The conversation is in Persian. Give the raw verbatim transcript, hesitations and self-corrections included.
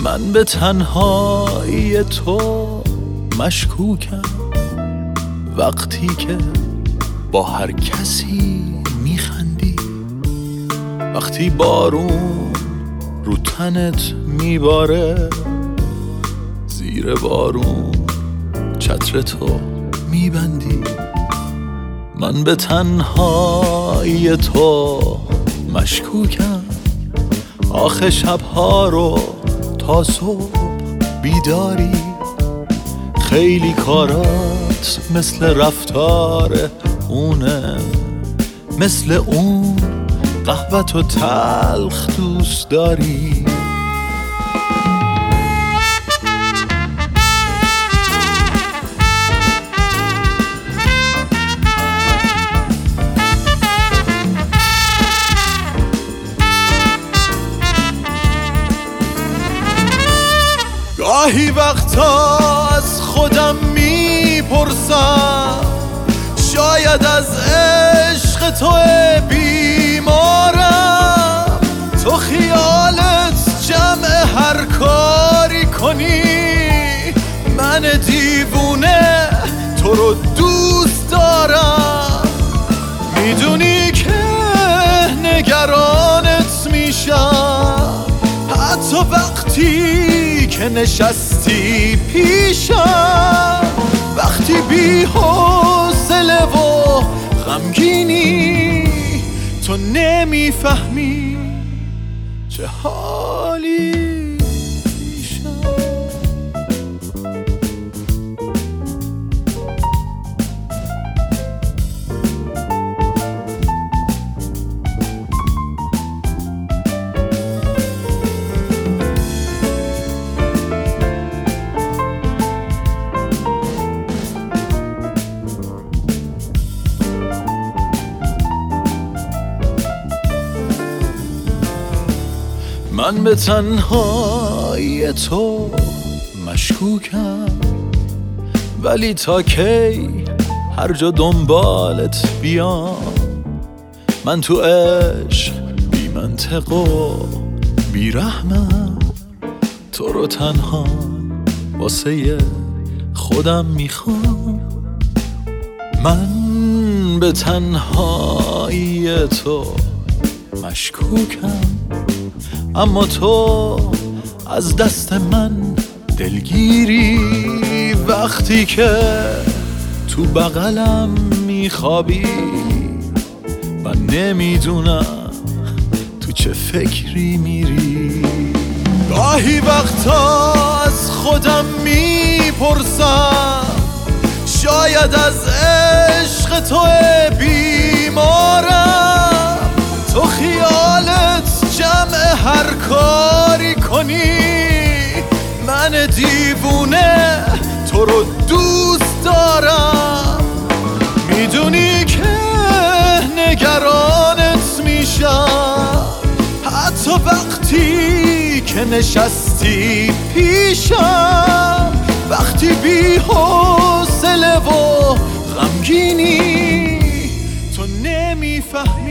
من به تنهایی تو مشکوکم، وقتی که با هر کسی میخندی، وقتی بارون رو تنت میباره، زیر بارون چتر تو میبندی. من به تنهایی تو مشکوکم، آخه شبها رو تا صبح بیداری، خیلی کارات مثل رفتار اونه، مثل اون قهوه و تلخ دوست داری. گاهی وقتا از خودم میپرسم، شاید از عشق تو بیمارم، تو خیالت جمع هر کاری کنی، من دیوونه تو رو دوست دارم. میدونی که نگرانت میشم، حتی وقتی که نشستی پیشم، وقتی بی حوصله و غمگینی، تو نمیفهمی چه حالی میشم. من به تنهایی تو مشکوکم، ولی تا کی هر جا دنبالت بیام، من تو عشق بی منطق و بی رحمم، تو رو تنها واسه خودم میخوام. من به تنهایی تو مشکوکم، اما تو از دست من دلگیری، وقتی که تو بغلم میخوابی، من نمیدونم تو چه فکری میری. گاهی وقتا از خودم میپرسم، شاید از عشق تو بیمارم، تو خیالت جمع هر کاری کنی، من دیوونه تو رو دوست دارم. میدونی که نگرانت میشم، حتی وقتی که نشستی پیشم، وقتی بی حوصله و غمگینی، تو نمیفهمی